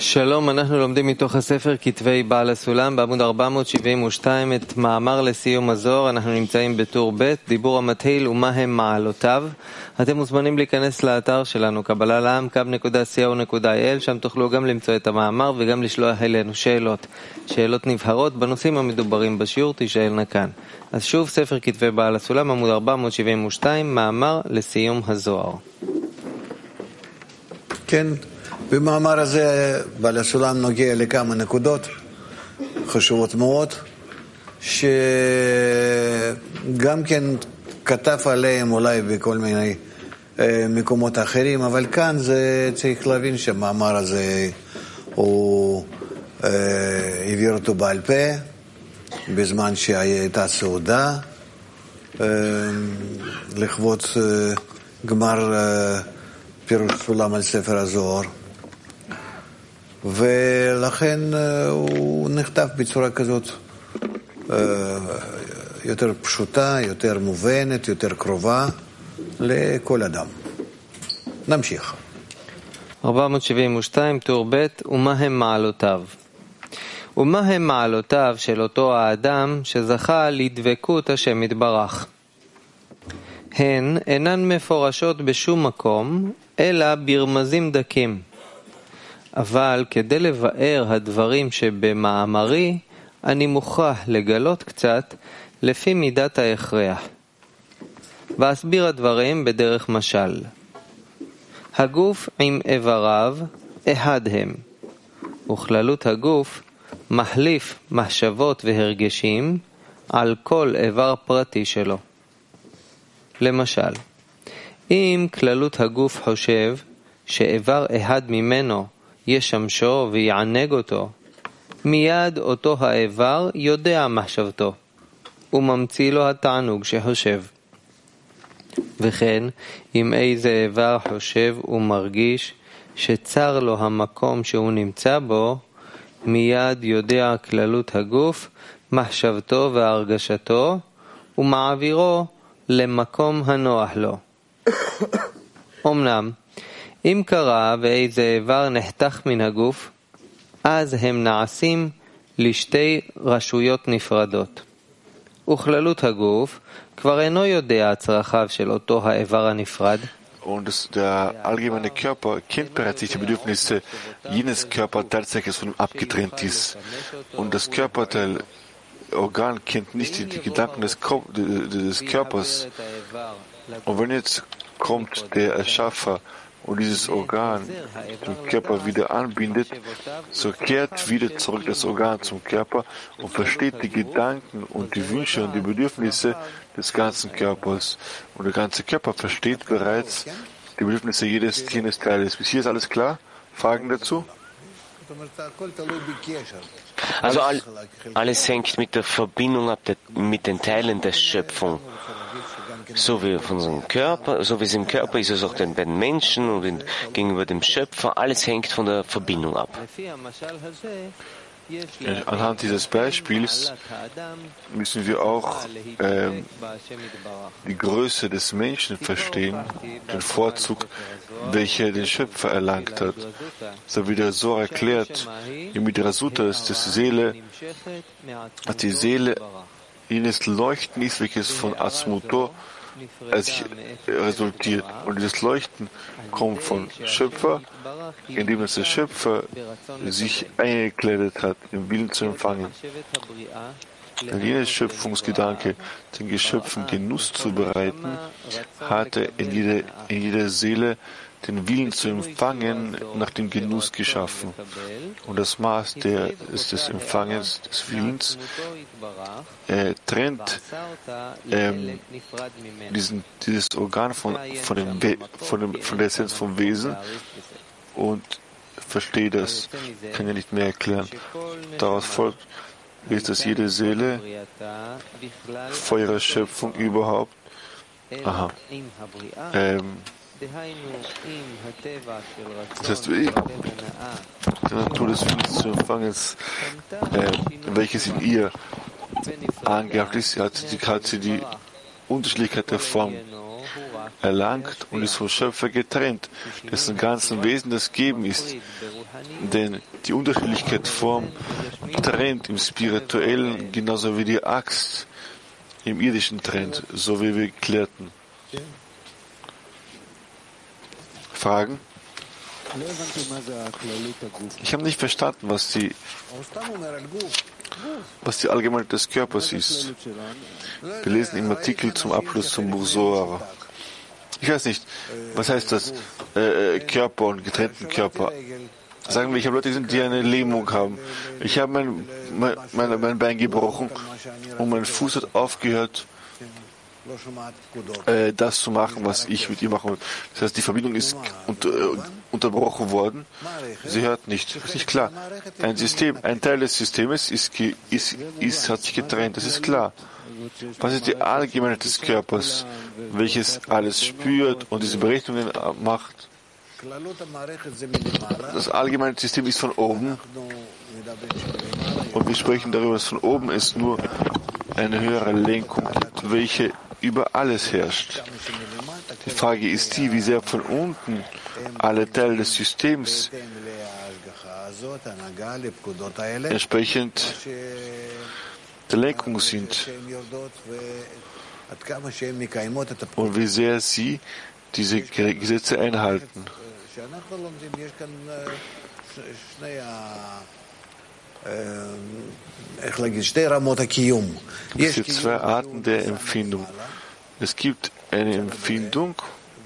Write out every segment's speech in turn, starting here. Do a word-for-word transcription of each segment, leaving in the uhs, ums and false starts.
שלום, אנחנו לומדים מתוך הספר כתבי בעל הסולם בעמוד ארבע מאות שבעים ושתיים את מאמר לסיום הזוהר. אנחנו נמצאים בטור ב', דיבור המתחיל ומה הם מעלותיו. אתם מוזמנים להיכנס לאתר שלנו קבלה לעם קו נקודה סי או נקודה איי אל, שם תוכלו גם למצוא את המאמר וגם לשלוח אלינו שאלות שאלות נבחרות בנושאים המדוברים בשיעור. תישאלנה כאן. אז שוב, ספר כתבי בעל הסולם עמוד ארבע מאות שבעים ושתיים, מאמר לסיום הזוהר. כן, במאמר הזה בעל הסולם נוגע לכמה נקודות חשובות מאוד, שגם כן כתב עליהם אולי בכל מיני מקומות אחרים, אבל כאן זה צריך להבין שהמאמר הזה הוא העביר אותו בעל פה בזמן שהייתה סעודה לכבוד גמר פירוש סולם על ספר הזוהר, ולכן הוא נכתב בצורה כזאת יותר פשוטה, יותר מובנת, יותר קרובה לכל אדם. נמשיך. ארבע מאות שבעים ושתיים, טור ב', ומה הם מעלותיו? ומה הם מעלותיו של אותו האדם שזכה לדבקות השם יתברך? הן אינן מפורשות בשום מקום, אלא ברמזים דקים. אבל כדי לבאר הדברים שבמאמרי, אני מוכרח לגלות קצת לפי מידת ההכרח. ואסביר הדברים בדרך משל. הגוף עם איבריו אחד הם, וכללות הגוף מחליף מחשבות והרגשים על כל איבר פרטי שלו. למשל, אם כללות הגוף חושב שאיבר אחד ממנו ישמשו ויענג אותו, מיד אותו האיבר יודע מחשבתו, וממציא לו התענוג שחושב. וכן, אם איזה איבר חושב ומרגיש שצר לו המקום שהוא נמצא בו, מיד יודע כללות הגוף מחשבתו והרגשתו, ומעבירו למקום הנוח לו. אמנם, אם קרה ואיזה איבר נחתך מן הגוף, אז הם נעשים לשתי רשויות נפרדות. וכללות הגוף כבר אינו יודע צרכיו של אותו האיבר הנפרד. Und das, der allgemeine Körper kennt bereits nicht die Bedürfnisse jenes Körperteils, das von ihm abgetrennt ist. Und das Körperteil Organ kennt nicht die, die Gedanken des, des Körpers. Und wenn jetzt kommt der Erschaffer und dieses Organ den Körper wieder anbindet, so kehrt wieder zurück das Organ zum Körper und versteht die Gedanken und die Wünsche und die Bedürfnisse des ganzen Körpers. Und der ganze Körper versteht bereits die Bedürfnisse jedes, jedes Teiles. Bis hier ist alles klar? Fragen dazu? Also all, alles hängt mit der Verbindung ab, der, mit den Teilen der Schöpfung. So wie von unserem Körper, so wie es im Körper ist, es auch den beiden Menschen und in, gegenüber dem Schöpfer. Alles hängt von der Verbindung ab. Anhand dieses Beispiels müssen wir auch äh, die Größe des Menschen verstehen, den Vorzug, welcher den Schöpfer erlangt hat. So wie der Zohar erklärt, im Midrasutta ist die Seele, dass die Seele jenes Leuchten ist, welches von Asmuto sich resultiert. Und dieses Leuchten kommt vom Schöpfer, indem es der Schöpfer sich eingekleidet hat, den Willen zu empfangen. Denn jener Schöpfungsgedanke, den Geschöpfen Genuss zu bereiten, hatte in jeder, in jeder Seele den Willen zu empfangen, nach dem Genuss geschaffen. Und das Maß der, ist des Empfangens, des Willens, äh, trennt ähm, diesen, dieses Organ von, von, dem, von, dem, von der Essenz vom Wesen und versteht das, kann ja nicht mehr erklären. Daraus folgt, ist, dass jede Seele vor ihrer Schöpfung überhaupt aha, ähm, das heißt, die Natur des Willens zu empfangen, äh, welches in ihr angehaucht ist, hat sie, hat sie die Unterschiedlichkeit der Form erlangt und ist vom Schöpfer getrennt, dessen ganzen Wesen das Geben ist. Denn die Unterschiedlichkeit Form trennt im Spirituellen genauso wie die Axt im Irdischen trennt, so wie wir klärten. Fragen? Ich habe nicht verstanden, was die, was die Allgemeinheit des Körpers ist. Wir lesen im Artikel zum Abschluss zum Buch Zohar. Ich weiß nicht, was heißt das? Äh, Körper und getrennten Körper. Sagen wir, ich habe Leute, die eine Lähmung haben. Ich habe mein, mein, mein, mein Bein gebrochen und mein Fuß hat aufgehört, äh, das zu machen, was ich mit ihr machen will. Das heißt, die Verbindung ist unter, äh, unterbrochen worden. Sie hört nicht. Das ist nicht klar. Ein System, ein Teil des Systems ist, ist, ist, hat sich getrennt. Das ist klar. Was ist die Allgemeinheit des Körpers, welches alles spürt und diese Berechnungen macht? Das allgemeine System ist von oben und wir sprechen darüber, dass von oben es nur eine höhere Lenkung gibt, welche über alles herrscht. Die Frage ist die, wie sehr von unten alle Teile des Systems entsprechend der Lenkung sind und wie sehr sie diese Gesetze einhalten. Es gibt zwei Arten der Empfindung. Es gibt eine Empfindung,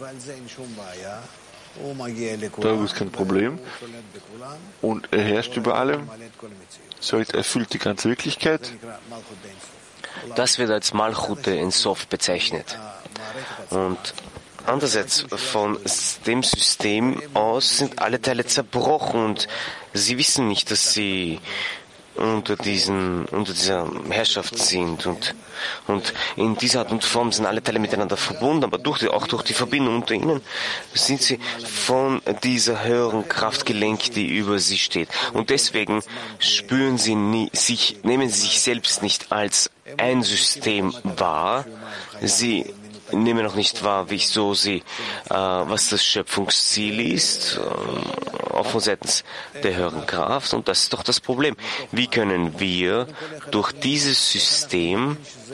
darüber ist kein Problem, und er herrscht über allem, so erfüllt die ganze Wirklichkeit. Das wird als Malchut in Sof bezeichnet. Und andererseits von dem System aus sind alle Teile zerbrochen und sie wissen nicht, dass sie unter, diesen, unter dieser Herrschaft sind. Und, und in dieser Art und Form sind alle Teile miteinander verbunden, aber durch die, auch durch die Verbindung unter ihnen sind sie von dieser höheren Kraft gelenkt, die über sie steht. Und deswegen spüren sie nie, sich, nehmen sie sich selbst nicht als ein System wahr. Sie nehmen noch nicht wahr, wieso sie, äh, was das Schöpfungsziel ist, äh, auch von seitens der höheren Kraft. Und das ist doch das Problem. Wie können wir durch dieses System,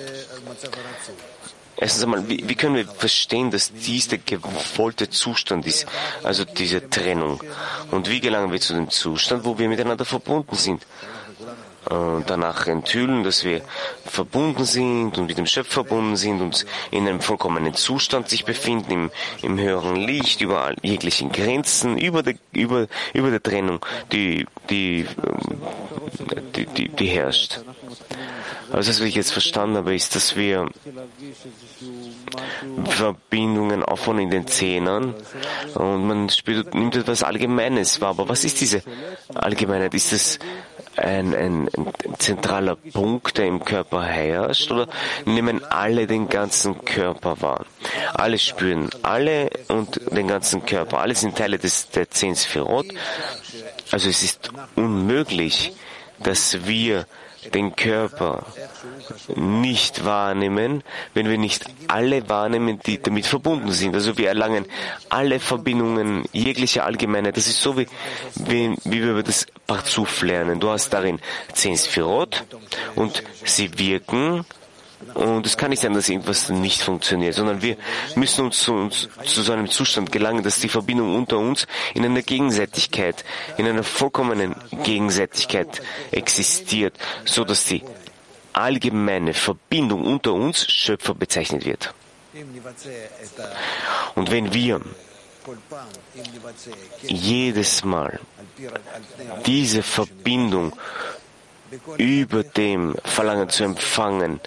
erstens einmal, wie, wie können wir verstehen, dass dies der gewollte Zustand ist, also diese Trennung? Und wie gelangen wir zu dem Zustand, wo wir miteinander verbunden sind? Und danach enthüllen, dass wir verbunden sind und mit dem Schöpfer verbunden sind und in einem vollkommenen Zustand sich befinden, im, im höheren Licht, über all, jeglichen Grenzen, über der, über, über der Trennung, die, die, die, die, die herrscht. Also was ich jetzt verstanden habe, ist, dass wir Verbindungen aufbauen in den Zehnern und man spürt, nimmt etwas Allgemeines wahr. Aber was ist diese Allgemeinheit? Ist es Ein, ein, ein zentraler Punkt, der im Körper herrscht, oder nehmen alle den ganzen Körper wahr? Alle spüren alle und den ganzen Körper. Alle sind Teile des, der zehn Sphirot. Also es ist unmöglich, dass wir den Körper nicht wahrnehmen, wenn wir nicht alle wahrnehmen, die damit verbunden sind. Also wir erlangen alle Verbindungen jeglicher Allgemeinheit. Das ist so, wie, wie, wie wir das Parzuf lernen. Du hast darin zehn Sphirot und sie wirken. Und es kann nicht sein, dass irgendwas nicht funktioniert, sondern wir müssen uns zu, uns zu so einem Zustand gelangen, dass die Verbindung unter uns in einer Gegenseitigkeit, in einer vollkommenen Gegenseitigkeit existiert, so dass die allgemeine Verbindung unter uns Schöpfer bezeichnet wird. Und wenn wir jedes Mal diese Verbindung über dem Verlangen zu empfangen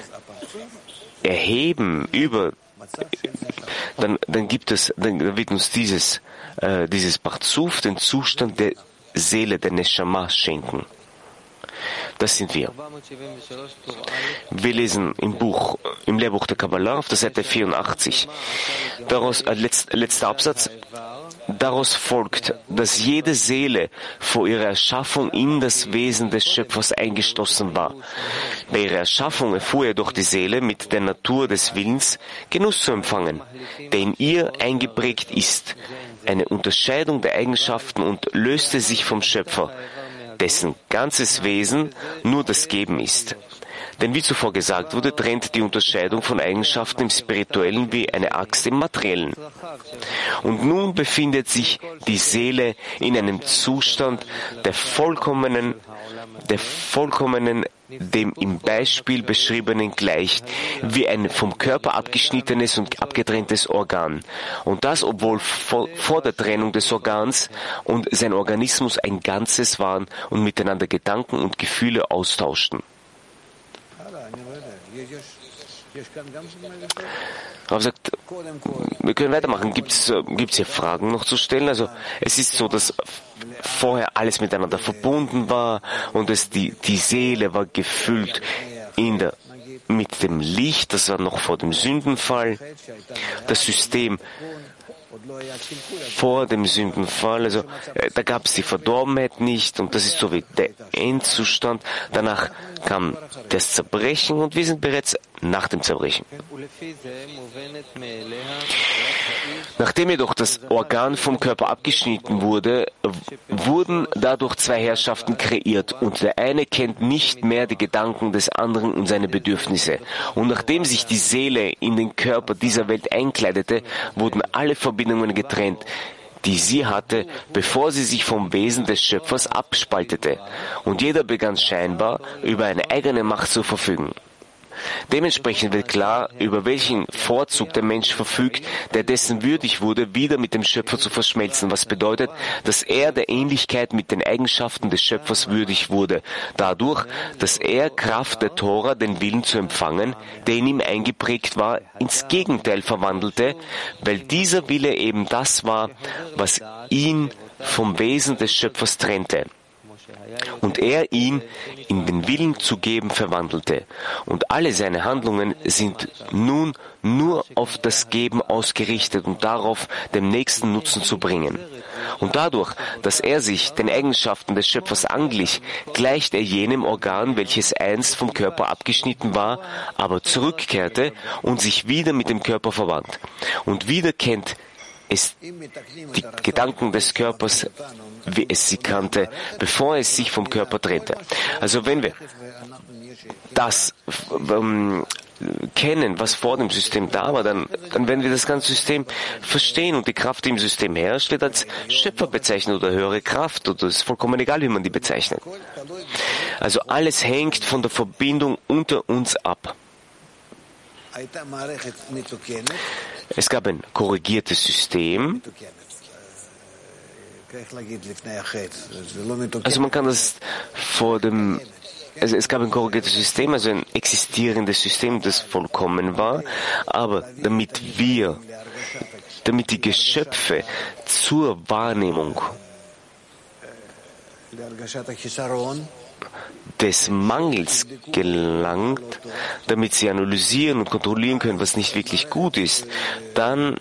erheben, über, dann, dann gibt es, dann wird uns dieses, äh, dieses Parzuf, den Zustand der Seele, der Neshama schenken. Das sind wir. Wir lesen im Buch, im Lehrbuch der Kabbalah auf der Seite vierundachtzig. Daraus, äh, letzt, letzter Absatz. Daraus folgt, dass jede Seele vor ihrer Erschaffung in das Wesen des Schöpfers eingeschlossen war. Bei ihrer Erschaffung erfuhr er durch die Seele mit der Natur des Willens Genuss zu empfangen, der in ihr eingeprägt ist. eine Unterscheidung der Eigenschaften und löste sich vom Schöpfer, dessen ganzes Wesen nur das Geben ist. Denn wie zuvor gesagt wurde, trennt die Unterscheidung von Eigenschaften im Spirituellen wie eine Axt im Materiellen. Und nun befindet sich die Seele in einem Zustand der vollkommenen, der vollkommenen, dem im Beispiel beschriebenen gleicht, wie ein vom Körper abgeschnittenes und abgetrenntes Organ. Und das, obwohl vor, vor der Trennung des Organs und sein Organismus ein Ganzes waren und miteinander Gedanken und Gefühle austauschten. Rav sagt, wir können weitermachen. Gibt es gibt's hier Fragen noch zu stellen? Also es ist so, dass vorher alles miteinander verbunden war und es die, die Seele war gefüllt in der, mit dem Licht, das war noch vor dem Sündenfall. Das System vor dem Sündenfall, also äh, da gab es die Verdorbenheit nicht und das ist so wie der Endzustand. Danach kam das Zerbrechen und wir sind bereits nach dem Zerbrechen. Nachdem jedoch das Organ vom Körper abgeschnitten wurde, wurden dadurch zwei Herrschaften kreiert und der eine kennt nicht mehr die Gedanken des anderen und seine Bedürfnisse. Und nachdem sich die Seele in den Körper dieser Welt einkleidete, wurden alle Verbindungen getrennt, die sie hatte, bevor sie sich vom Wesen des Schöpfers abspaltete. Und jeder begann scheinbar über eine eigene Macht zu verfügen. Dementsprechend wird klar, über welchen Vorzug der Mensch verfügt, der dessen würdig wurde, wieder mit dem Schöpfer zu verschmelzen, was bedeutet, dass er der Ähnlichkeit mit den Eigenschaften des Schöpfers würdig wurde, dadurch, dass er Kraft der Tora, den Willen zu empfangen, der in ihm eingeprägt war, ins Gegenteil verwandelte, weil dieser Wille eben das war, was ihn vom Wesen des Schöpfers trennte. Und er ihn in den Willen zu geben verwandelte. Und alle seine Handlungen sind nun nur auf das Geben ausgerichtet und darauf, dem nächsten Nutzen zu bringen. Und dadurch, dass er sich den Eigenschaften des Schöpfers anglich, gleicht er jenem Organ, welches einst vom Körper abgeschnitten war, aber zurückkehrte und sich wieder mit dem Körper verband. Und wieder kennt es die Gedanken des Körpers, wie es sie kannte, bevor es sich vom Körper trennte. Also wenn wir das ähm, kennen, was vor dem System da war, dann, dann werden wir das ganze System verstehen und die Kraft, die im System herrscht, wird als Schöpfer bezeichnet oder höhere Kraft, oder es ist vollkommen egal, wie man die bezeichnet. Also alles hängt von der Verbindung unter uns ab. Es gab ein korrigiertes System. Also man kann das vor dem, also es gab ein korrigiertes System, also ein existierendes System, das vollkommen war, aber damit wir, damit die Geschöpfe zur Wahrnehmung des Mangels gelangt, damit sie analysieren und kontrollieren können, was nicht wirklich gut ist, dann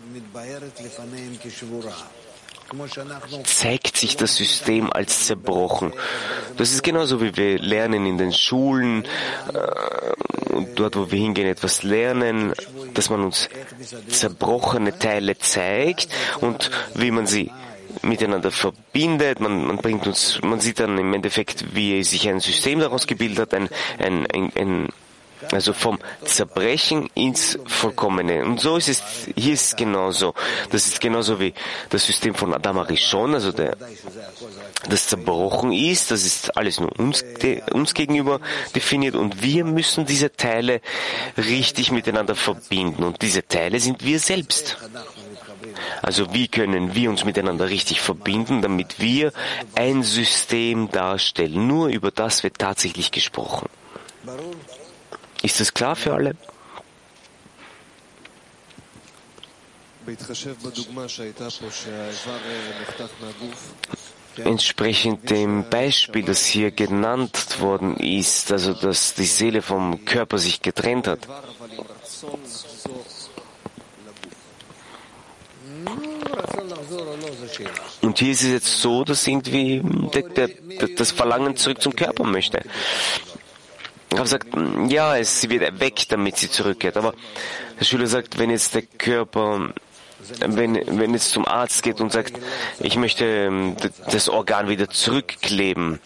zeigt sich das System als zerbrochen. Das ist genauso, wie wir lernen in den Schulen, äh, und dort, wo wir hingehen, etwas lernen, dass man uns zerbrochene Teile zeigt und wie man sie miteinander verbindet, man, man bringt uns, man sieht dann im Endeffekt, wie sich ein System daraus gebildet hat, ein, ein, ein, ein also vom Zerbrechen ins Vollkommene. Und so ist es, hier ist es genauso. Das ist genauso wie das System von Adam Arishon, also der, das zerbrochen ist, das ist alles nur uns, de, uns gegenüber definiert und wir müssen diese Teile richtig miteinander verbinden und diese Teile sind wir selbst. Also wie können wir uns miteinander richtig verbinden, damit wir ein System darstellen? Nur über das wird tatsächlich gesprochen. Ist das klar für alle? Entsprechend dem Beispiel, das hier genannt worden ist, also dass die Seele vom Körper sich getrennt hat. Und hier ist es jetzt so, dass irgendwie der, der, das Verlangen zurück zum Körper möchte. Ich habe gesagt, ja, es wird weg, damit sie zurückkehrt. Aber der Schüler sagt, wenn jetzt der Körper wenn, wenn es zum Arzt geht und sagt, ich möchte das Organ wieder zurückkleben,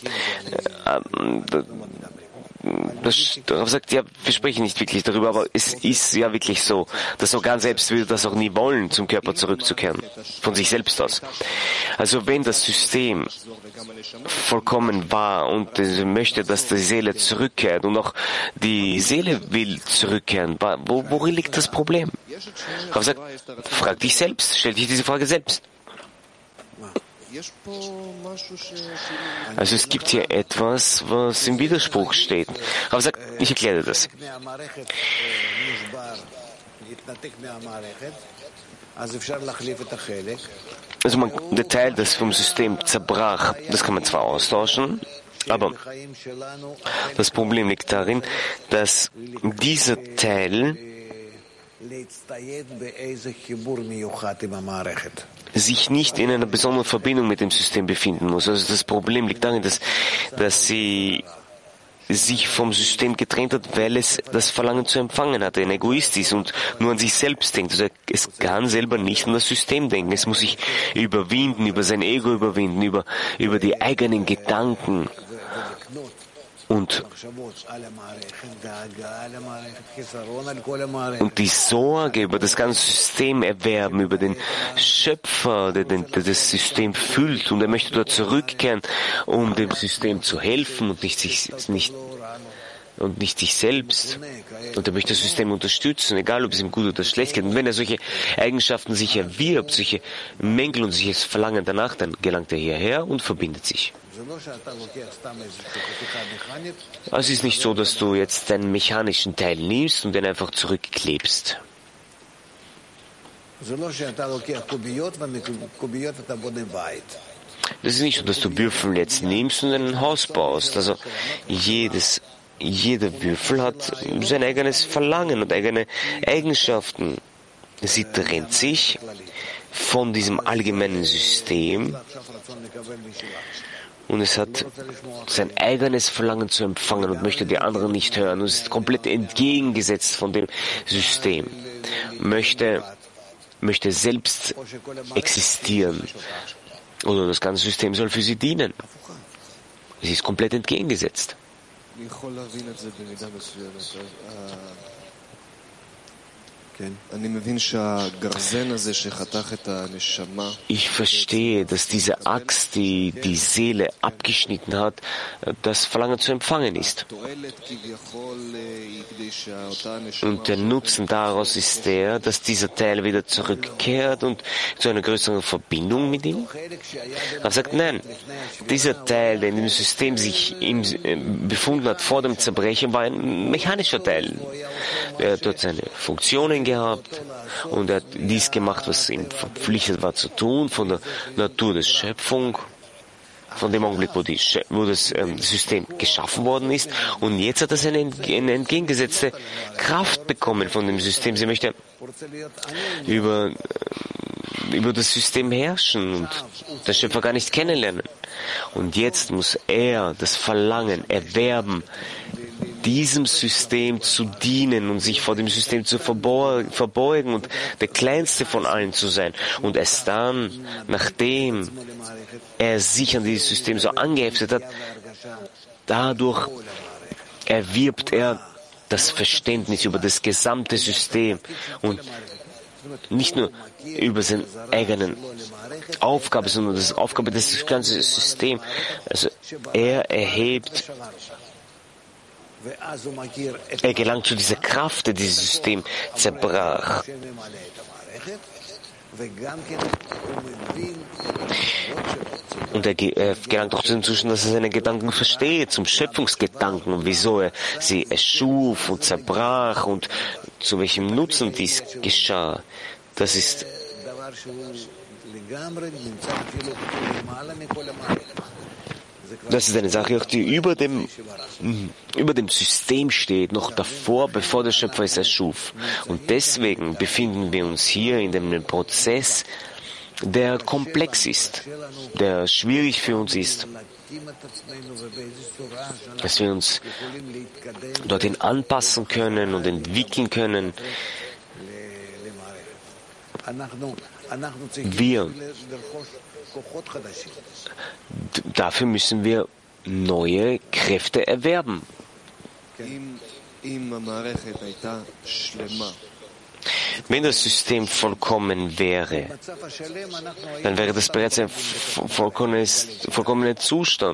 das Rav sagt, ja, wir sprechen nicht wirklich darüber, aber es ist ja wirklich so. Das Organ selbst würde das auch nie wollen, zum Körper zurückzukehren, von sich selbst aus. Also wenn das System vollkommen war und möchte, dass die Seele zurückkehrt und auch die Seele will zurückkehren, wo, worin liegt das Problem? Rav sagt, frag dich selbst, stell dich diese Frage selbst. Also es gibt hier etwas, was im Widerspruch steht. Aber sagt, ich erkläre dir das. Also man, der Teil, das vom System zerbrach, das kann man zwar austauschen, aber das Problem liegt darin, dass dieser Teil sich nicht in einer besonderen Verbindung mit dem System befinden muss. Also das Problem liegt darin, dass, dass sie sich vom System getrennt hat, weil es das Verlangen zu empfangen hatte, ein Egoist ist und nur an sich selbst denkt. Also es kann selber nicht an das System denken. Es muss sich überwinden, über sein Ego überwinden, über, über die eigenen Gedanken. Und, und die Sorge über das ganze System erwerben, über den Schöpfer, der, der, der das System füllt, und er möchte dort zurückkehren, um dem System zu helfen und nicht sich, nicht, und nicht sich selbst. Und er möchte das System unterstützen, egal ob es ihm gut oder schlecht geht. Und wenn er solche Eigenschaften sich erwirbt, solche Mängel und solches Verlangen danach, dann gelangt er hierher und verbindet sich. Also es ist nicht so, dass du jetzt deinen mechanischen Teil nimmst und den einfach zurückklebst. Das ist nicht so, dass du Würfel jetzt nimmst und ein Haus baust. Also jedes, jeder Würfel hat sein eigenes Verlangen und eigene Eigenschaften. Sie trennt sich von diesem allgemeinen System und es hat sein eigenes Verlangen zu empfangen und möchte die anderen nicht hören. Und es ist komplett entgegengesetzt von dem System. Möchte, möchte selbst existieren. Oder das ganze System soll für sie dienen. Es ist komplett entgegengesetzt. Ich verstehe, dass diese Axt, die die Seele abgeschnitten hat, das Verlangen zu empfangen ist. Und der Nutzen daraus ist der, dass dieser Teil wieder zurückkehrt und zu einer größeren Verbindung mit ihm. Er sagt, nein, dieser Teil, der in dem System sich im, äh, befunden hat vor dem Zerbrechen, war ein mechanischer Teil. Er hat dort seine Funktionen gehabt und er hat dies gemacht, was ihm verpflichtet war zu tun, von der Natur der Schöpfung, von dem Augenblick, wo, die, wo das ähm, System geschaffen worden ist. Und jetzt hat er eine, eine entgegengesetzte Kraft bekommen von dem System. Sie möchte über, äh, über das System herrschen und den Schöpfer gar nicht kennenlernen. Und jetzt muss er das Verlangen erwerben, diesem System zu dienen und sich vor dem System zu verbeugen und der Kleinste von allen zu sein. Und erst dann, nachdem er sich an dieses System so angeheftet hat, dadurch erwirbt er das Verständnis über das gesamte System und nicht nur über seine eigenen Aufgabe, sondern das Aufgabe des ganzen Systems. Also er erhebt Er gelangt zu dieser Kraft, die dieses System zerbrach. Und er gelangt auch zu dem Zustand, dass er seine Gedanken versteht, zum Schöpfungsgedanken, und wieso er sie erschuf und zerbrach und zu welchem Nutzen dies geschah. Das ist Das ist eine Sache, die über dem, über dem System steht, noch davor, bevor der Schöpfer es erschuf. Und deswegen befinden wir uns hier in einem Prozess, der komplex ist, der schwierig für uns ist, dass wir uns dorthin anpassen können und entwickeln können, Wir, dafür müssen wir neue Kräfte erwerben. Wenn das System vollkommen wäre, dann wäre das bereits ein vollkommener Zustand.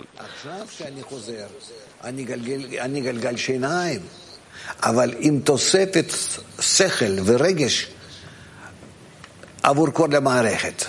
אבל עם תוספת שכל ורגש עבור כל המערכת.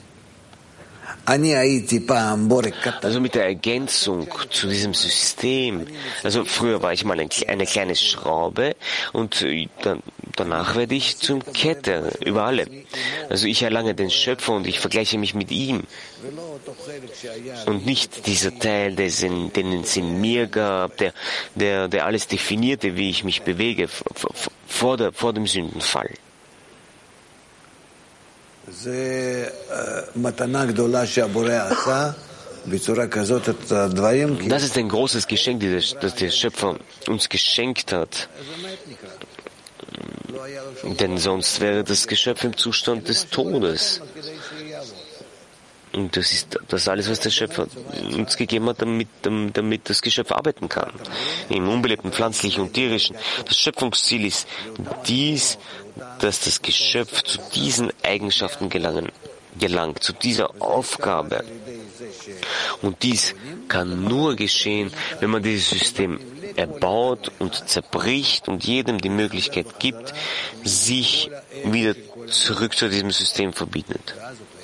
Also mit der Ergänzung zu diesem System, also früher war ich mal eine kleine Schraube und dann, danach werde ich zum Kette über alle. Also ich erlange den Schöpfer und ich vergleiche mich mit ihm. Und nicht dieser Teil, den, den es in mir gab, der, der, der alles definierte, wie ich mich bewege vor, der, vor dem Sündenfall. Das ist ein großes Geschenk, das der Schöpfer uns geschenkt hat. Denn sonst wäre das Geschöpf im Zustand des Todes. Und das ist das alles, was der Schöpfer uns gegeben hat, damit, damit das Geschöpf arbeiten kann. Im unbelebten, pflanzlichen und tierischen. Das Schöpfungsziel ist dies, dass das Geschöpf zu diesen Eigenschaften gelangen, gelangt, zu dieser Aufgabe. Und dies kann nur geschehen, wenn man dieses System erbaut und zerbricht und jedem die Möglichkeit gibt, sich wieder zurück zu diesem System verbindet.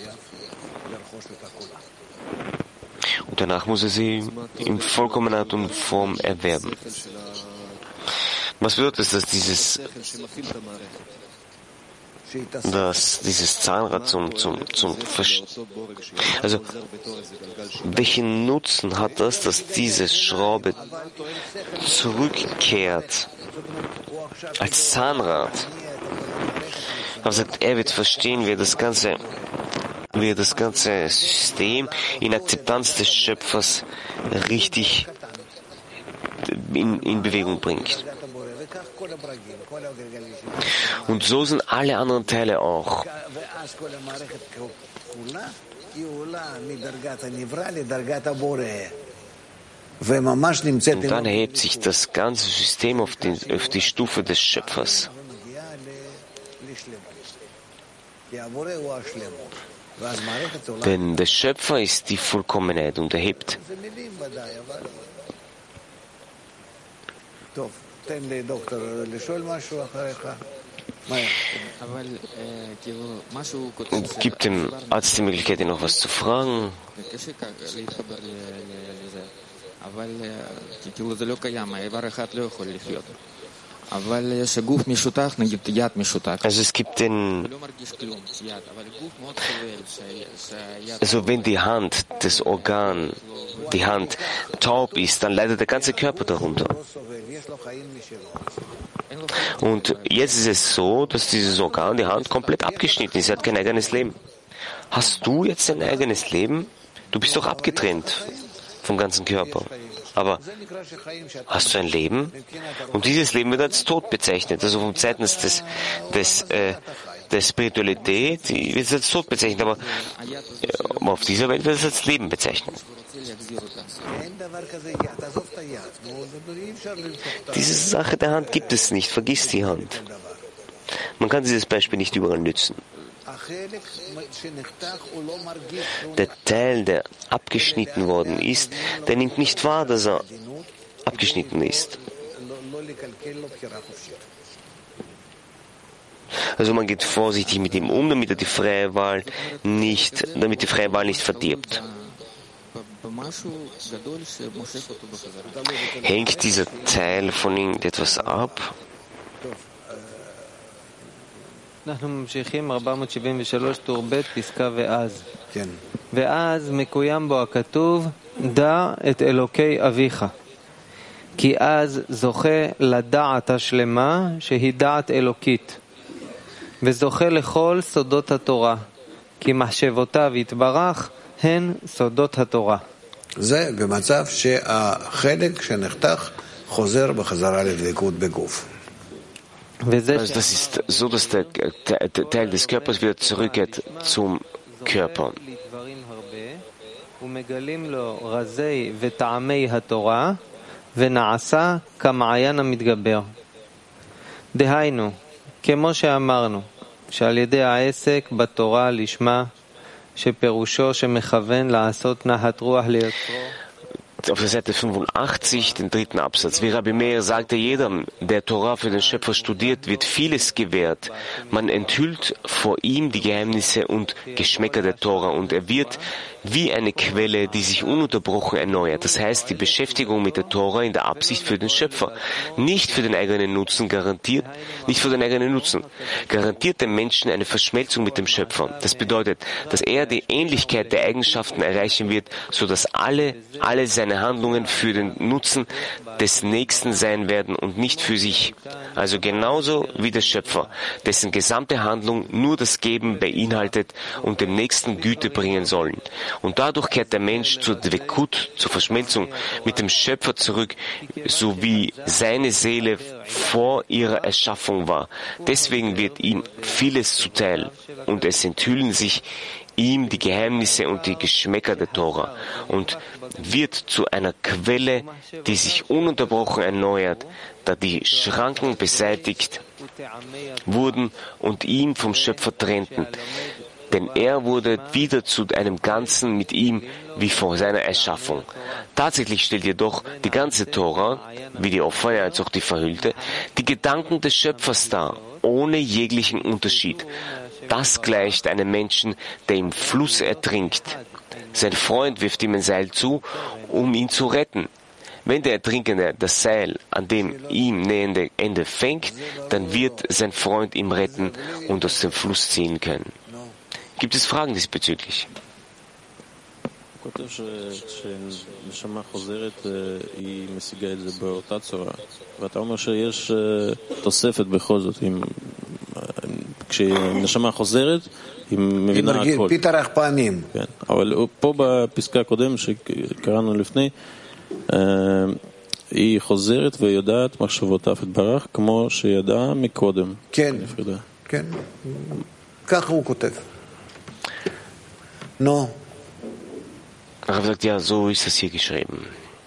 Und danach muss er sie in Vollkommenheit und Form erwerben. Was bedeutet es, dass dieses, dass dieses Zahnrad zum, zum, zum Verst- also, welchen Nutzen hat das, dass diese Schraube zurückkehrt als Zahnrad? Er sagt, er wird verstehen, wie das ganze wie das ganze System in Akzeptanz des Schöpfers richtig in, in Bewegung bringt. Und so sind alle anderen Teile auch. Und dann erhebt sich das ganze System auf die, auf die Stufe des Schöpfers. Denn der Schöpfer ist die Vollkommenheit und erhebt. Und gibt dem Arzt die Möglichkeit, noch was zu fragen. Also es gibt den, also wenn die Hand, das Organ, die Hand taub ist, dann leidet der ganze Körper darunter. Und jetzt ist es so, dass dieses Organ, die Hand, komplett abgeschnitten ist. Sie hat kein eigenes Leben. Hast du jetzt ein eigenes Leben? Du bist doch abgetrennt vom ganzen Körper. Aber hast du ein Leben? Und dieses Leben wird als Tod bezeichnet. Also vom seitens des, des, äh, der Spiritualität wird es als Tod bezeichnet. Aber äh, auf dieser Welt wird es als Leben bezeichnet. Diese Sache der Hand gibt es nicht. Vergiss die Hand. Man kann dieses Beispiel nicht überall nützen. Der Teil, der abgeschnitten worden ist, der nimmt nicht wahr, dass er abgeschnitten ist. Also man geht vorsichtig mit ihm um, damit er die freie Wahl nicht, damit die freie Wahl nicht verdirbt. Hängt dieser Teil von irgendetwas ab? אנחנו ממשיכים ארבע מאות שבעים ושלוש טור ב' פסקה ואז. כן. ואז מקוים בו הכתוב דע את אלוקי אביך. כי אז זוכה לדעת השלמה שהיא דעת אלוקית. וזוכה לכל סודות התורה. כי מחשבותיו יתברך הן סודות התורה. זה במצב שהחלק שנחתך חוזר בחזרה לדבקות בגוף. Also das ist so, dass der, der, der Teil des Körpers wieder zurückkehrt zum Körper. דהיינו, כמו שאמרנו, שעל ידי העסק בתורה לשמה, שפירושו שמכוון לעשות נחת רוח ליוצרו. Auf der Seite fünfundachtzig, den dritten Absatz. Wie Rabbi Meir sagte, jeder, der Torah für den Schöpfer studiert, wird vieles gewährt. Man enthüllt vor ihm die Geheimnisse und Geschmäcker der Torah und er wird wie eine Quelle, die sich ununterbrochen erneuert. Das heißt, die Beschäftigung mit der Torah in der Absicht für den Schöpfer, nicht für den eigenen Nutzen garantiert, nicht für den eigenen Nutzen, garantiert dem Menschen eine Verschmelzung mit dem Schöpfer. Das bedeutet, dass er die Ähnlichkeit der Eigenschaften erreichen wird, so dass alle, alle seine Handlungen für den Nutzen des Nächsten sein werden und nicht für sich. Also genauso wie der Schöpfer, dessen gesamte Handlung nur das Geben beinhaltet und dem Nächsten Güte bringen sollen. Und dadurch kehrt der Mensch zur Dvekut, zur Verschmelzung mit dem Schöpfer zurück, so wie seine Seele vor ihrer Erschaffung war. Deswegen wird ihm vieles zuteil und es enthüllen sich ihm die Geheimnisse und die Geschmäcker der Tora und wird zu einer Quelle, die sich ununterbrochen erneuert, da die Schranken beseitigt wurden und ihn vom Schöpfer trennten. Denn er wurde wieder zu einem Ganzen mit ihm wie vor seiner Erschaffung. Tatsächlich stellt jedoch die ganze Tora, wie die offene als auch die verhüllte, die Gedanken des Schöpfers dar, ohne jeglichen Unterschied. Das gleicht einem Menschen, der im Fluss ertrinkt. Sein Freund wirft ihm ein Seil zu, um ihn zu retten. Wenn der Ertrinkende das Seil an dem ihm nähende Ende fängt, dann wird sein Freund ihn retten und aus dem Fluss ziehen können. Gibt es Fragen diesbezüglich? שנשמה חוזרת היא משיגה את זה באותה צורה ואתה אומר שיש תוספת בכל זאת כשנשמה חוזרת היא מבינה הכל פיתרח פעמים אבל פה בפסקה הקודם שקראנו לפני היא חוזרת ויודעת מחשבותיו יתברך כמו שידעה מקודם. כן, כן, ככה הוא כותב. נו. Er sagt, ja, so ist es hier geschrieben.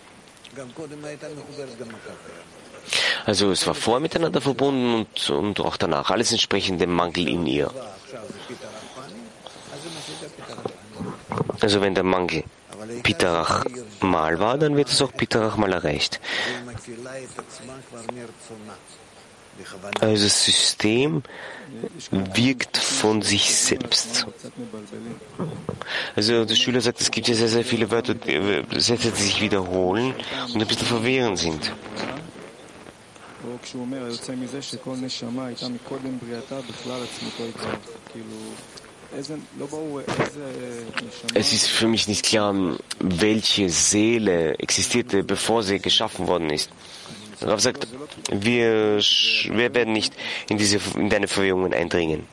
Also es war vorher miteinander verbunden und, und auch danach. Alles entsprechend dem Mangel in ihr. Also wenn der Mangel Pitarach mal war, dann wird es auch Pitarach mal erreicht. Also das System wirkt von sich selbst. Also der Schüler sagt, es gibt ja sehr, sehr viele Wörter, Sätze, die sich wiederholen und ein bisschen verwirrend sind. Es ist für mich nicht klar, welche Seele existierte, bevor sie geschaffen worden ist. Rav sagt, wir, wir werden nicht in, diese, in deine Verwirrungen eindringen.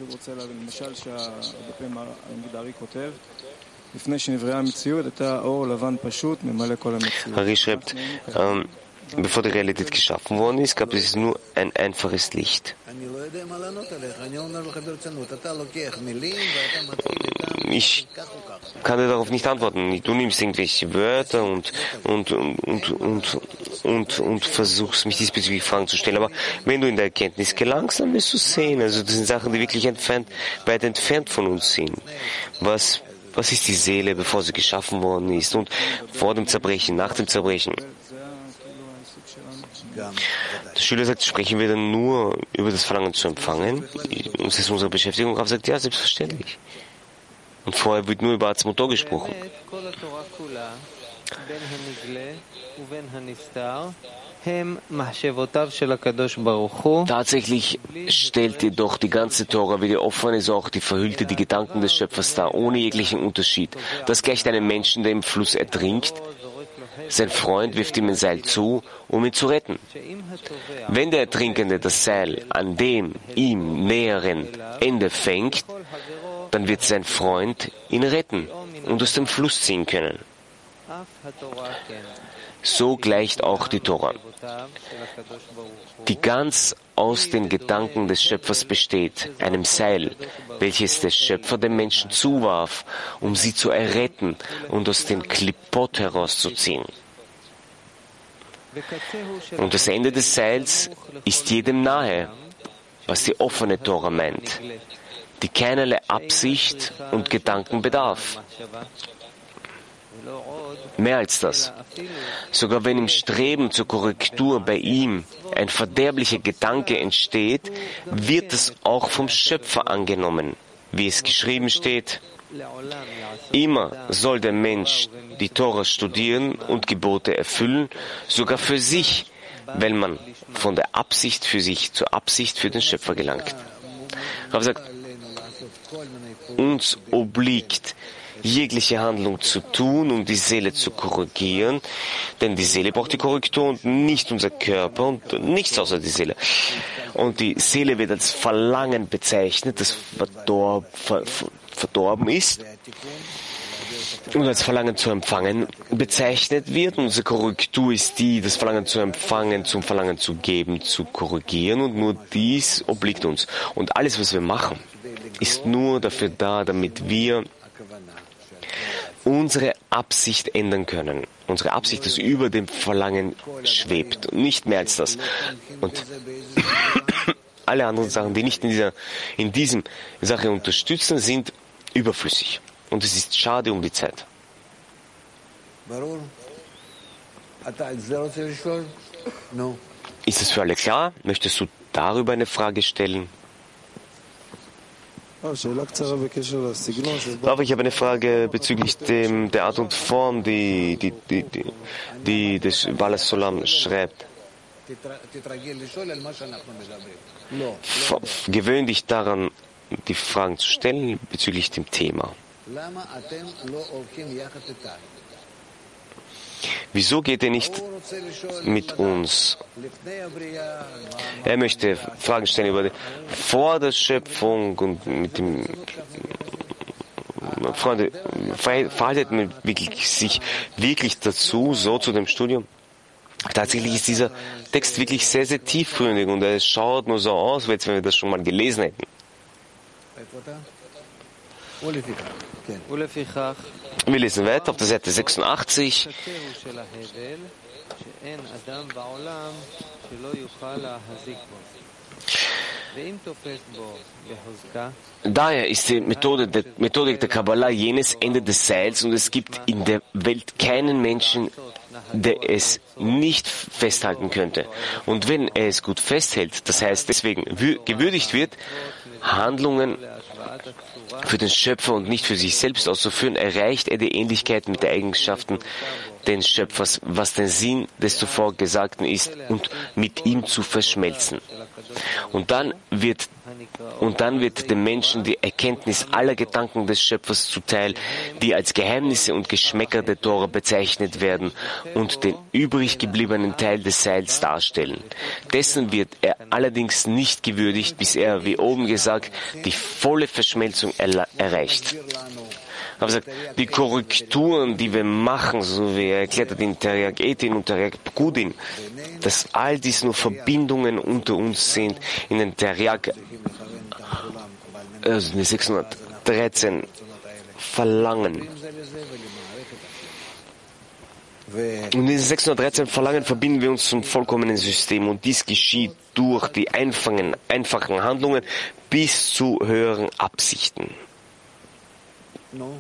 Hari schreibt, ähm, bevor die Realität geschaffen worden ist, gab es nur ein einfaches Licht. Ich kann dir darauf nicht antworten. Du nimmst irgendwelche Wörter und, und, und, und, und, und, und versuchst, mich diesbezüglich Fragen zu stellen. Aber wenn du in der Erkenntnis gelangst, dann wirst du sehen. Also das sind Sachen, die wirklich entfernt, weit entfernt von uns sind. Was, was ist die Seele, bevor sie geschaffen worden ist? Und vor dem Zerbrechen, nach dem Zerbrechen? Der Schüler sagt, sprechen wir dann nur über das Verlangen zu empfangen? Das ist unsere Beschäftigung. Rav sagt, ja, selbstverständlich. Und vorher wird nur über Atzmotor gesprochen. Tatsächlich stellt jedoch die ganze Tora, wie die offene ist auch die verhüllte, die Gedanken des Schöpfers dar, ohne jeglichen Unterschied. Das gleicht einem Menschen, der im Fluss ertrinkt. Sein Freund wirft ihm ein Seil zu, um ihn zu retten. Wenn der Ertrinkende das Seil an dem ihm näheren Ende fängt, dann wird sein Freund ihn retten und aus dem Fluss ziehen können. So gleicht auch die Tora, die ganz aus den Gedanken des Schöpfers besteht, einem Seil, welches der Schöpfer dem Menschen zuwarf, um sie zu erretten und aus den Klippot herauszuziehen. Und das Ende des Seils ist jedem nahe, was die offene Tora meint, die keinerlei Absicht und Gedanken bedarf. Mehr als das. Sogar wenn im Streben zur Korrektur bei ihm ein verderblicher Gedanke entsteht, wird es auch vom Schöpfer angenommen, wie es geschrieben steht. Immer soll der Mensch die Tora studieren und Gebote erfüllen, sogar für sich, weil man von der Absicht für sich zur Absicht für den Schöpfer gelangt. Rav sagt, uns obliegt jegliche Handlung zu tun, um die Seele zu korrigieren, denn die Seele braucht die Korrektur und nicht unser Körper und nichts außer die Seele. Und die Seele wird als Verlangen bezeichnet, das verdorb, ver, verdorben ist und als Verlangen zu empfangen bezeichnet wird. Unsere Korrektur ist die, das Verlangen zu empfangen, zum Verlangen zu geben, zu korrigieren, und nur dies obliegt uns. Und alles, was wir machen, ist nur dafür da, damit wir unsere Absicht ändern können. Unsere Absicht, das über dem Verlangen schwebt. Nicht mehr als das. Und alle anderen Sachen, die nicht in dieser, in diesem Sache unterstützen, sind überflüssig. Und es ist schade um die Zeit. Ist es für alle klar? Möchtest du darüber eine Frage stellen? Aber ich habe eine Frage bezüglich dem, der Art und Form, die, die, die, die, die das Baal HaSulam schreibt. Gewöhn dich daran, die Fragen zu stellen bezüglich dem Thema. Wieso geht er nicht mit uns? Er möchte Fragen stellen über die, vor der Schöpfung und mit dem Freunde, verhaltet man wirklich, sich wirklich dazu, so zu dem Studium? Tatsächlich ist dieser Text wirklich sehr, sehr tiefgründig und er schaut nur so aus, als wenn wir das schon mal gelesen hätten. Wir lesen weiter auf der Seite sechsundachtzig. Daher ist die Methode der, Methodik der Kabbalah jenes Ende des Seils, und es gibt in der Welt keinen Menschen, der es nicht festhalten könnte. Und wenn er es gut festhält, das heißt deswegen gewürdigt wird, Handlungen für den Schöpfer und nicht für sich selbst auszuführen, erreicht er die Ähnlichkeit mit den Eigenschaften des Schöpfers, was der Sinn des zuvor Gesagten ist, und mit ihm zu verschmelzen. Und dann wird Und dann wird dem Menschen die Erkenntnis aller Gedanken des Schöpfers zuteil, die als Geheimnisse und Geschmäcker der Tora bezeichnet werden und den übrig gebliebenen Teil des Seils darstellen. Dessen wird er allerdings nicht gewürdigt, bis er, wie oben gesagt, die volle Verschmelzung erreicht. Aber sagt, die Korrekturen, die wir machen, so wie er erklärt hat in Teriak Etin und Teriak Pkudin, dass all dies nur Verbindungen unter uns sind, in den Teriak, also in den sechshundertdreizehn Verlangen. Und in diesen sechshundertdreizehn Verlangen verbinden wir uns zum vollkommenen System, und dies geschieht durch die einfachen, einfachen Handlungen bis zu höheren Absichten. No.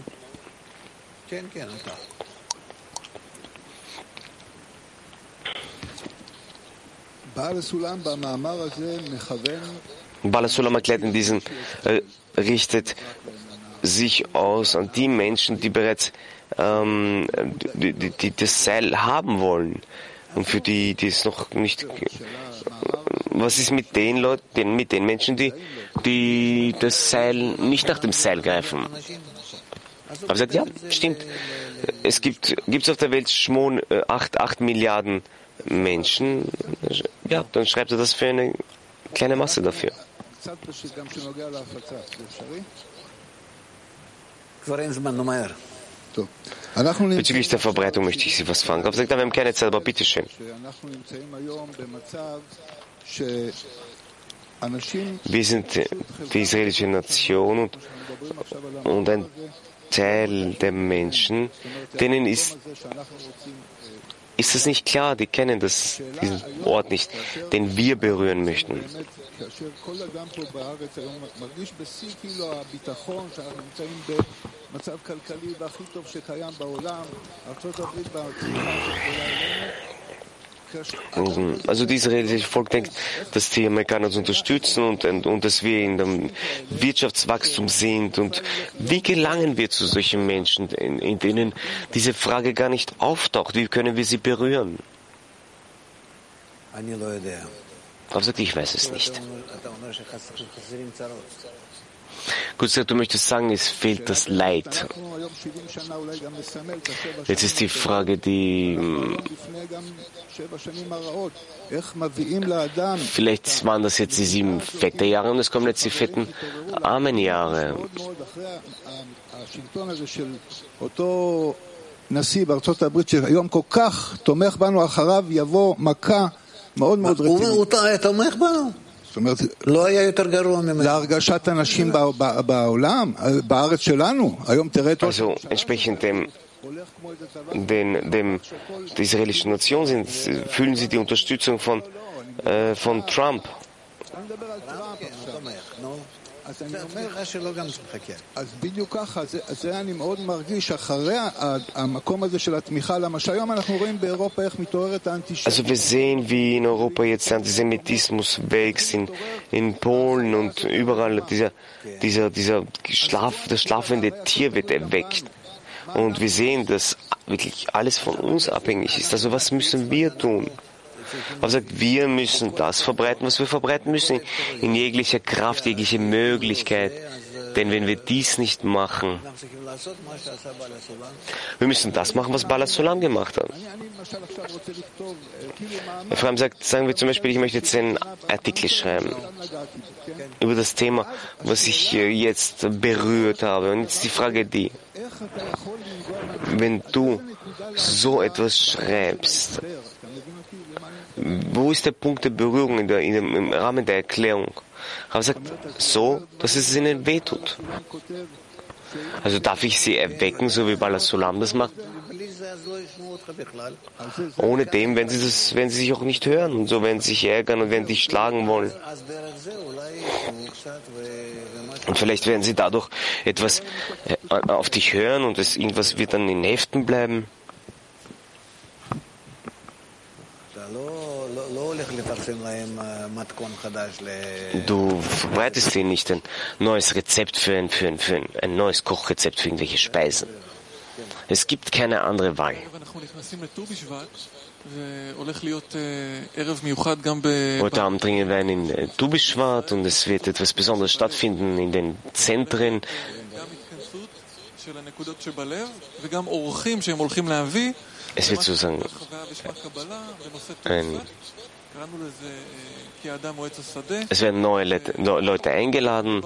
Baal HaSulam erklärt in diesem, äh, richtet sich aus an die Menschen, die bereits ähm, die, die, die das Seil haben wollen, und für die, die es noch nicht. Was ist mit den Leuten, mit den Menschen, die, die das Seil nicht nach dem Seil greifen? Aber sagt, ja, stimmt. Es gibt gibt's auf der Welt schon acht, acht Milliarden Menschen. Ja, dann schreibt er das für eine kleine Masse dafür. Bezüglich der Verbreitung möchte ich Sie was fragen. Ich gesagt, wir haben keine Zeit, aber bitteschön. Wir sind die israelische Nation und, und ein Teil der Menschen, denen ist, ist es nicht klar, die kennen das, diesen Ort nicht, den wir berühren möchten. Also das israelische Volk denkt, dass die Amerikaner uns unterstützen und, und, und dass wir in dem Wirtschaftswachstum sind. Und wie gelangen wir zu solchen Menschen, in, in denen diese Frage gar nicht auftaucht? Wie können wir sie berühren? Ich weiß es nicht. Gut, du möchtest sagen, es fehlt das Leid. Jetzt ist die Frage, die vielleicht waren das jetzt die sieben fette Jahre und es kommen jetzt die fetten armen Jahre. Also entsprechend dem, dem, dem der israelischen Nation sind, fühlen sie die Unterstützung von, äh, von Trump. Also wir sehen, wie in Europa jetzt der Antisemitismus wächst, in, in Polen und überall dieser, dieser, dieser Schlaf, das schlafende Tier wird erweckt. Und wir sehen, dass wirklich alles von uns abhängig ist. Also was müssen wir tun? Er sagt, wir müssen das verbreiten, was wir verbreiten müssen, in jeglicher Kraft, jegliche Möglichkeit. Denn wenn wir dies nicht machen, wir müssen das machen, was Baal HaSulam gemacht hat. Ephraim sagt, sagen wir zum Beispiel, ich möchte jetzt einen Artikel schreiben über das Thema, was ich jetzt berührt habe. Und jetzt die Frage die, wenn du so etwas schreibst, wo ist der Punkt der Berührung in der, in dem, im Rahmen der Erklärung? Aber sagt so, dass es ihnen wehtut. Also darf ich sie erwecken, so wie Baal HaSulam das macht? Ohne dem, wenn sie das, wenn sie sich auch nicht hören und so, wenn sie sich ärgern und wenn dich schlagen wollen. Und vielleicht werden sie dadurch etwas auf dich hören und es, irgendwas wird dann in Heften bleiben. Du verbreitest ihnen nicht ein neues Rezept für ein, für ein, für ein, ein neues Kochrezept für irgendwelche Speisen. Es gibt keine andere Wahl. Heute Abend dringen wir in Tu B'Shvat und es wird etwas Besonderes stattfinden in den Zentren. Es wird sozusagen ein, es werden neue Leute eingeladen.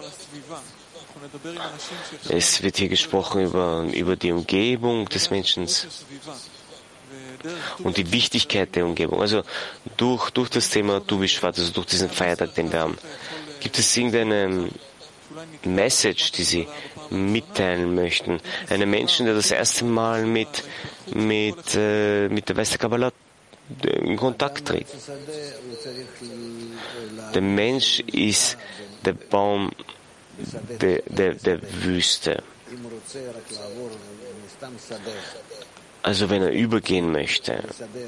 Es wird hier gesprochen über, über die Umgebung des Menschen und die Wichtigkeit der Umgebung. Also durch, durch das Thema Tu B'Shvat, also durch diesen Feiertag, den wir haben, gibt es irgendeine Message, die Sie mitteilen möchten? Einen Menschen, der das erste Mal mit, mit, äh, mit der Weisheit der Kabbalah in Kontakt tritt. Der Mensch ist der Baum der, der, der Wüste. Also wenn er übergehen möchte,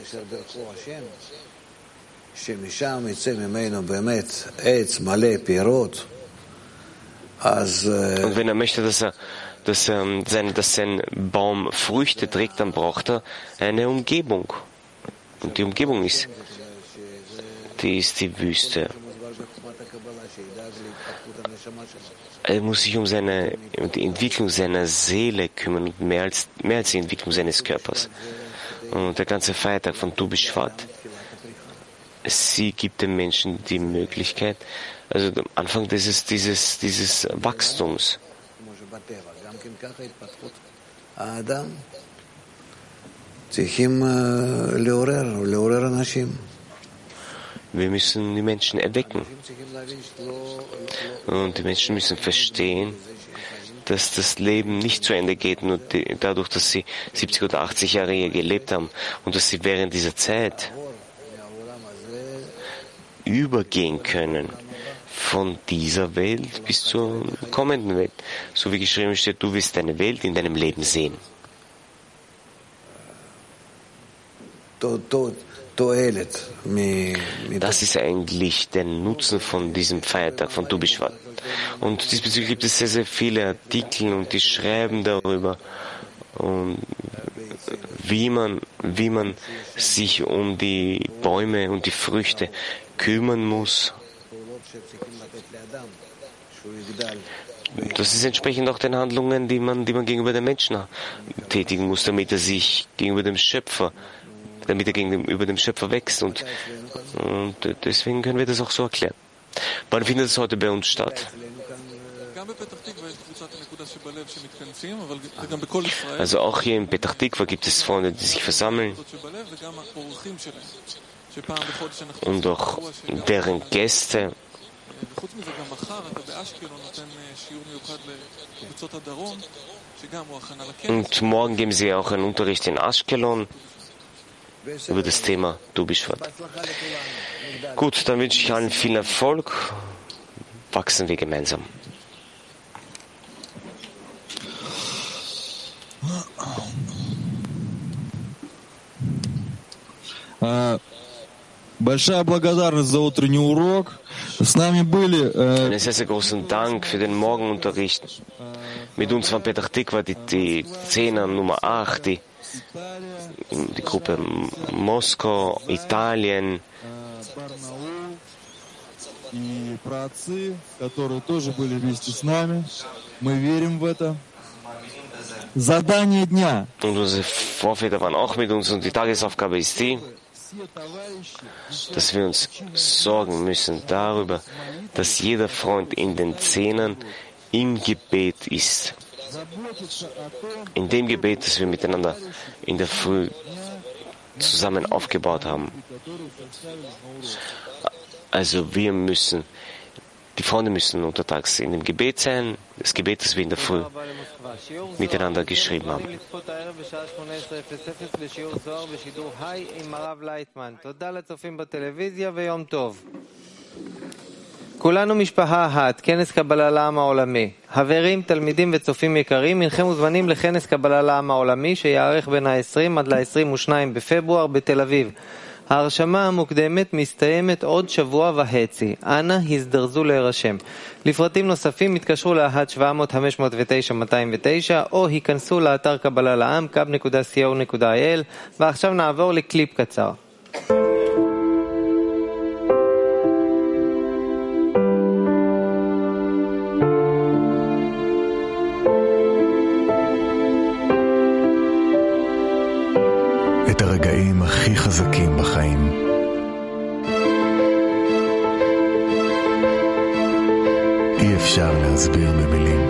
und wenn er möchte, dass er, dass, er sein, dass sein Baum Früchte trägt, dann braucht er eine Umgebung. Und die Umgebung ist, die ist die Wüste. Er muss sich um seine, um die Entwicklung seiner Seele kümmern, mehr als, mehr als die Entwicklung seines Körpers. Und der ganze Feiertag von Tu B'Shvat, sie gibt dem Menschen die Möglichkeit, also am Anfang dieses, dieses, dieses Wachstums. Wir müssen die Menschen erwecken. Und die Menschen müssen verstehen, dass das Leben nicht zu Ende geht, nur die, dadurch, dass sie siebzig oder achtzig Jahre hier gelebt haben und dass sie während dieser Zeit übergehen können von dieser Welt bis zur kommenden Welt. So wie geschrieben steht, du wirst deine Welt in deinem Leben sehen. Das ist eigentlich der Nutzen von diesem Feiertag, von Tu B'Shvat. Und diesbezüglich gibt es sehr, sehr viele Artikel und die schreiben darüber, und wie man, wie man sich um die Bäume und die Früchte kümmern muss. Das ist entsprechend auch den Handlungen, die man, die man gegenüber den Menschen tätigen muss, damit er sich gegenüber dem Schöpfer, damit er gegenüber dem Schöpfer wächst. Und, und deswegen können wir das auch so erklären. Wann findet es heute bei uns statt? Also auch hier in Petach Tikva gibt es Freunde, die sich versammeln und auch deren Gäste. Und morgen geben sie auch einen Unterricht in Ashkelon über das Thema Tu B'Shvat. Gut, dann wünsche ich allen viel Erfolg. Wachsen wir gemeinsam. Большая благодарность за утренний урок. С нами были. Einen sehr, sehr großen Dank für den Morgenunterricht. Mit uns war Petach Tikva die, die Zehner Nummer acht, die, die Gruppe Moskau, Italien. И праотцы, которые тоже были вместе с нами. Мы верим в это. Задание дня. Und unsere Vorväter waren auch mit uns und die Tagesaufgabe ist die, dass wir uns sorgen müssen darüber, dass jeder Freund in den Zehnern im Gebet ist. In dem Gebet, das wir miteinander in der Früh zusammen aufgebaut haben. Also wir müssen, die Freunde müssen untertags in dem Gebet sein, das Gebet, das wir in der Früh miteinander geschrieben haben. כולנו משפחה אחת, כנס קבלה לעם העולמי. חברים, תלמידים וצופים יקרים, הנכם מוזמנים לכנס קבלה לעם העולמי שיערך בין ה-עשרים עד ל-עשרים ושניים בפברואר בתל אביב. ההרשמה המוקדמת מסתיימת עוד שבוע וחצי. אנא הזדרזו להירשם. לפרטים נוספים התקשרו ל-אחת שבע מאות חמש מאות ותשע מאתיים ותשע או היכנסו לאתר קבלה לעם קאב נקודה סי או נקודה איי אל. ועכשיו נעבור לקליפ קצר. את הרגעים הכי חזקים בחיים. אי אפשר להסביר במילים.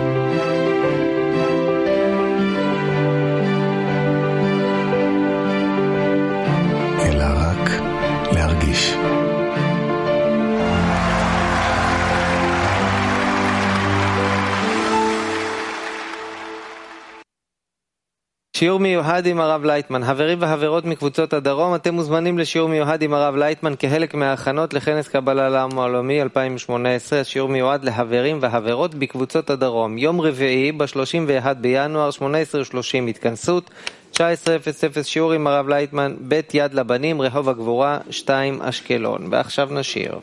אלא רק להרגיש. שיעור מיוחד עם הרב לייטמן. חברים וחברות מקבוצות הדרום, אתם מוזמנים לשיעור מיוחד עם הרב לייטמן כחלק מההכנות לכנס קבלה לעם העולמי אלפיים שמונה עשרה. שיעור מיוחד לחברים וחברות בקבוצות הדרום. יום רביעי ב-שלושים ואחד בינואר, שמונה עשרה שלושים התכנסות, תשע עשרה אפס אפס שיעור עם הרב לייטמן, בית יד לבנים, רחוב הגבורה, שתיים אשקלון. ועכשיו נשיר.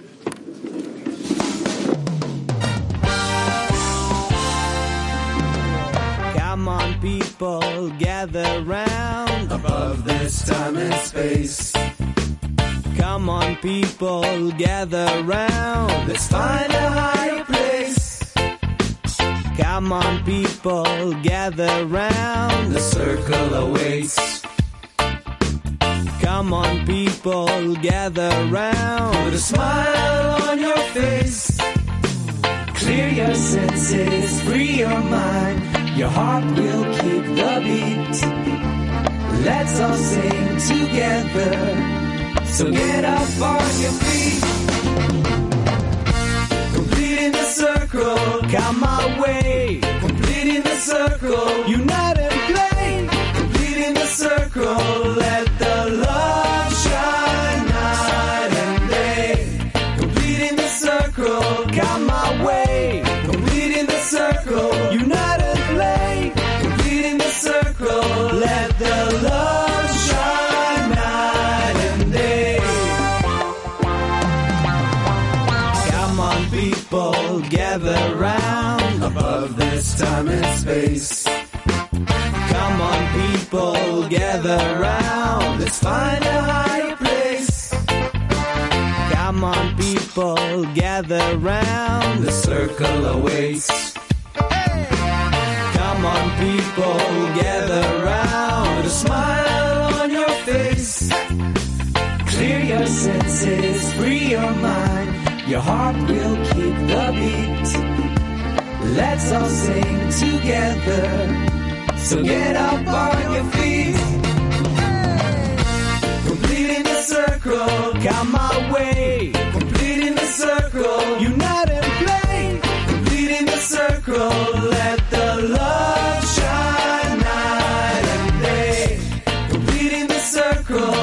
Come on, people, gather round above this time and space. Come on, people, gather round. Let's find a higher place. Come on, people, gather round. The circle awaits. Come on, people, gather round. Put a smile on your face. Clear your senses, free your mind. your heart will keep the beat. Let's all sing together. So get up on your feet. Completing the circle, count my way. Completing the circle, unite and play. Completing the circle, let the love shine night and day. Completing the circle, count my way. Completing the circle, unite and play. Completing the circle, let the love shine night and day. Come on, people, gather round above this time and space. Come on, people, gather round. Let's find a higher place. Come on, people, gather round. The circle awaits. Come on, people, gather round. A smile on your face. Clear your senses, free your mind. Your heart will keep the beat. Let's all sing together. So get up on your feet. Completing the circle, count my way. Completing the circle, unite and play. Completing the circle, let the love shine night and day. Completing the circle,